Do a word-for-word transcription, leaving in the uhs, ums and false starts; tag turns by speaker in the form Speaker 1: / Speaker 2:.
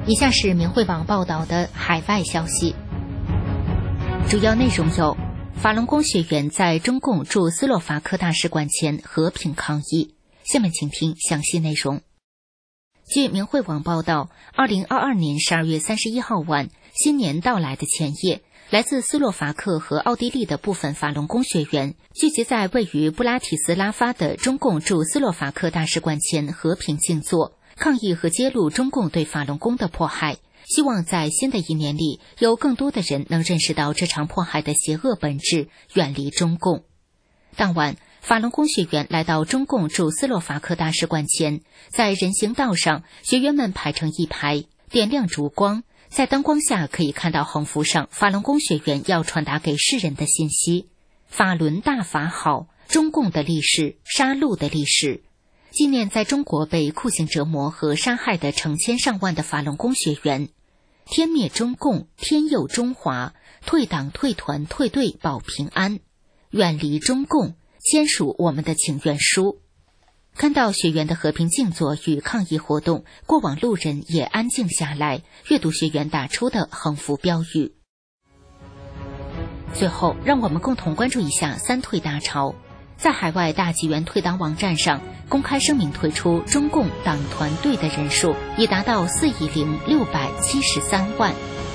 Speaker 1: 以下是明慧网报道的海外消息，主要内容有：法轮功学员在中共驻斯洛伐克大使馆前和平抗议。下面请听详细内容。据明慧网报道，二零二二年十二月三十一号晚，新年到来的前夜，来自斯洛伐克和奥地利的部分法轮功学员聚集在位于布拉提斯拉发的中共驻斯洛伐克大使馆前和平静坐，抗议和揭露中共对法轮功的迫害，希望在新的一年里，有更多的人能认识到这场迫害的邪恶本质，远离中共。当晚，法轮功学员来到中共驻斯洛伐克大使馆前，在人行道上，学员们排成一排，点亮烛光，在灯光下可以看到横幅上法轮功学员要传达给世人的信息：法轮大法好，中共的历史，杀戮的历史。纪念在中国被酷刑折磨和杀害的成千上万的法轮功学员。天灭中共，天佑中华，退党退团退队保平安，远离中共，签署我们的请愿书。看到学员的和平静坐与抗议活动，过往路人也安静下来，阅读学员打出的横幅标语。最后，让我们共同关注一下三退大潮。在海外大纪元退党网站上公开声明，退出中共党团队的人数已达到四亿零六百七十三万。